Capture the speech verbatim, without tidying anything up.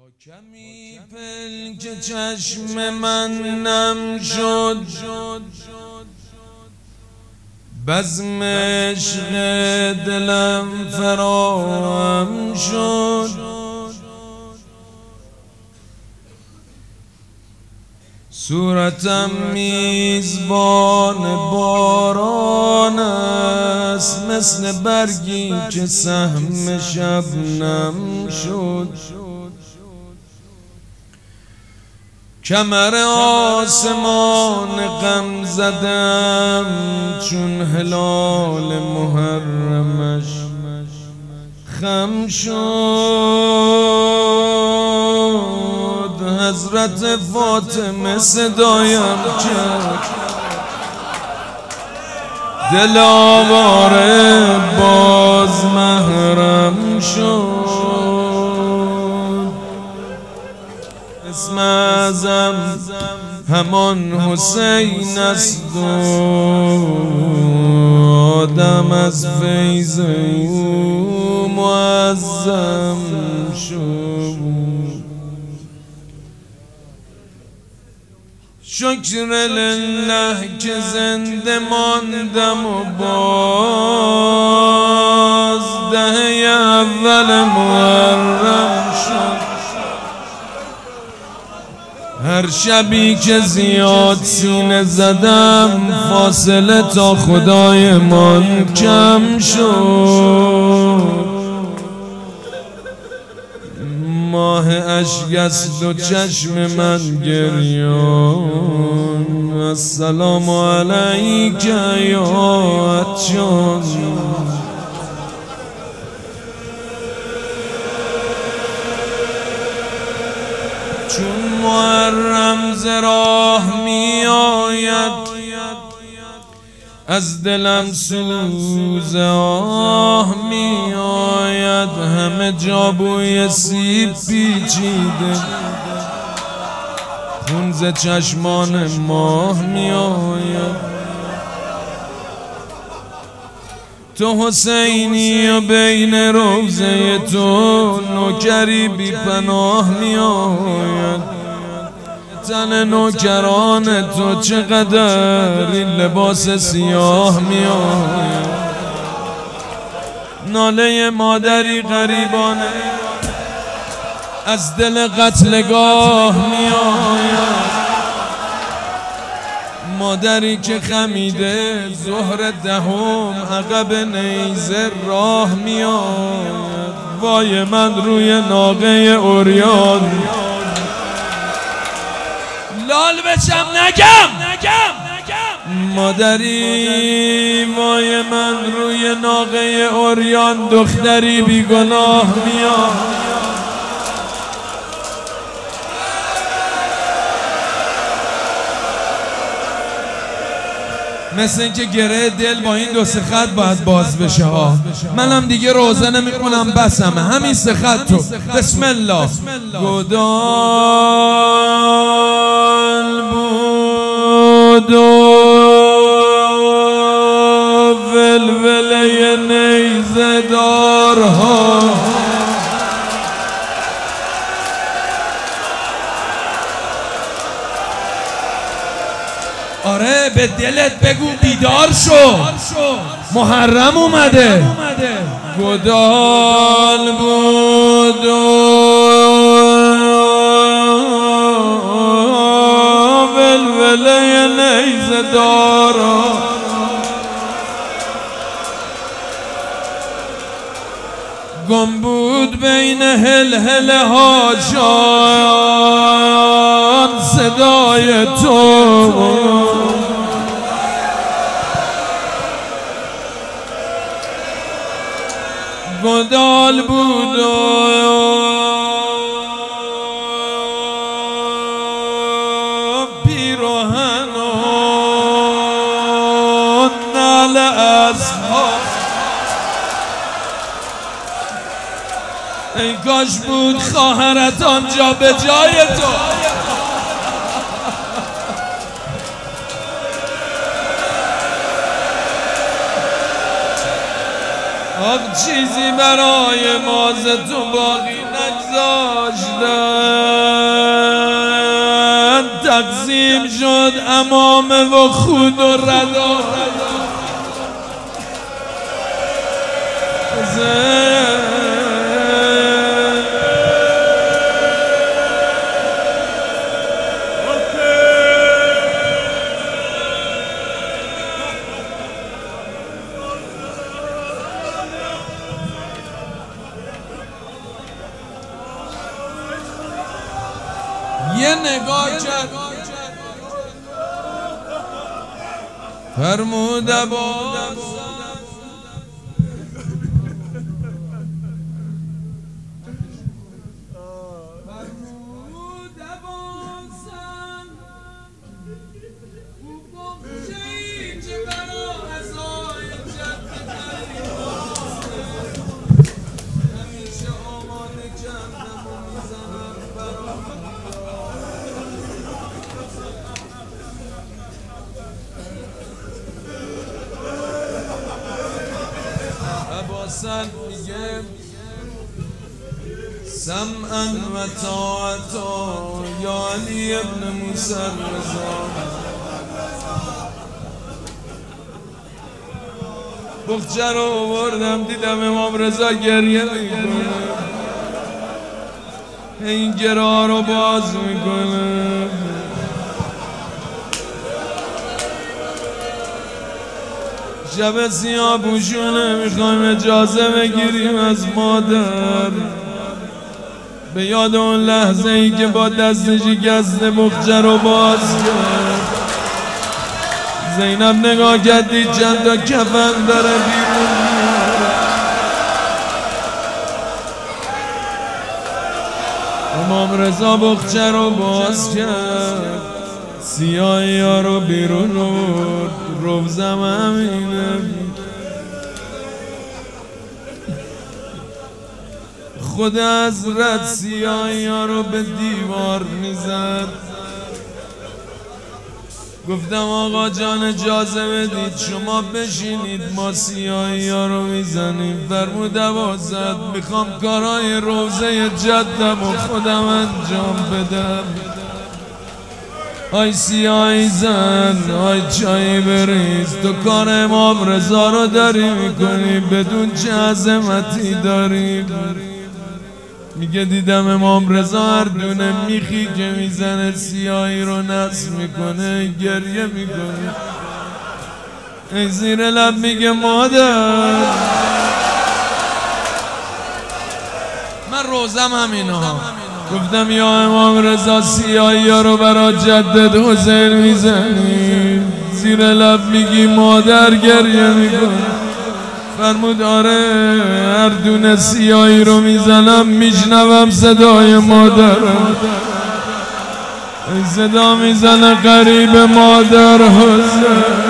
کمی پلک چشم من نم شد، بزم عشق دلم فراهم شد. صورتم میزبان باران است، مثل برگی که سهم شبنم شد. کمر آسمان غم زدم، چون هلال محرمش خم شد. حضرت فاطمه صدایم کرد، دل آواره باز محرم شد. اسم اعظم همان حسین است و آدم از فیض او معظم شد. شکر لله که زنده ماندم و باز دهه اول محرم شد. هر شبی که زیاد سینه زدم، فاصله تا خدای من کم شد. ماه اشک است و چشم من گریان، السلام علیک یا عطشان. چون محرم ز راه می آید، از دلم سوز آه می آید. همه جا بوی سیب پیچیده، خون ز چشمان ماه می آید. تو حسینی و بین روضه تو نوکری بی پناه می آید. تن نوکران تو چقدر این لباس سیاه می آید. ناله مادری غریبانه از دل قتلگاه می آید. مادری که خمیده ظهر دهم عقب نیزه راه می آید. وای من روی ناقه اوریان لال بشم نگم. مادری وای من روی ناقه اوریان دختری بیگناه میاد. مثل اینکه گره دل با این دو سه خط باید باز بشه ها. منم دیگه روزه نمیخونم، بسمه همین سه خط تو. بسم الله. گدال بود و ولوله نیزه دارها، آره به دلت بگو بیدار شو، محرم اومده. گدال بود و ولوله نیزه دارا، گم بود بین هلهله ها جان صدای تو. گدال بود و پیراهن و نعل اصحاب، ای کاش بود خواهرت آنجا به جای تو. آب چیزی برای ماز تو باقی نگذاشت. داشتن تقسیم شد امامه و خود و ردا یه نگاه کرد فرمود عباس عباسن میگه سمعا و طاعتا یا علی ابن موسی رضا بخچه رو آوردم دیدم امام رضا گریه میکنه این گراه رو باز میکنه شب سیاه پوشونه میخوایم اجازه بگیریم از مادر به یاد اون لحظه ای که با دست شکست بخچه رو باز کرد زینب نگاه کردی چند تا کفن داره بیرون امام رضا بخچه رو باز کرد سیاهی ها رو بیرون آورد روزم همینه خود حضرت سیاهی ها رو به دیوار میزد گفتم آقا جان اجازه بدید شما بشینید ما سیاهی ها رو میزنیم فرمود عباست میخوام کارهای روزه جدم و خودم انجام بدم آی سیاهی زن آی چایی بریز تو کار امام رضا رو داری میکنی بدون چه عظمتی داری میگه دیدم امام رضا هر دونه میخی که میزنه سیاهی رو نصب میکنه گریه میکنه ای زیر لب میگه مادر من روزم همینا گفتم یا امام رضا سیاهی ها رو برا جدد حسین میزنی زیر لب میگی مادر گریه میکنه فرمود آره هر دونه سیاهی رو میزنم میشنوم صدای مادرم صدا میزنه قریب مادر حسین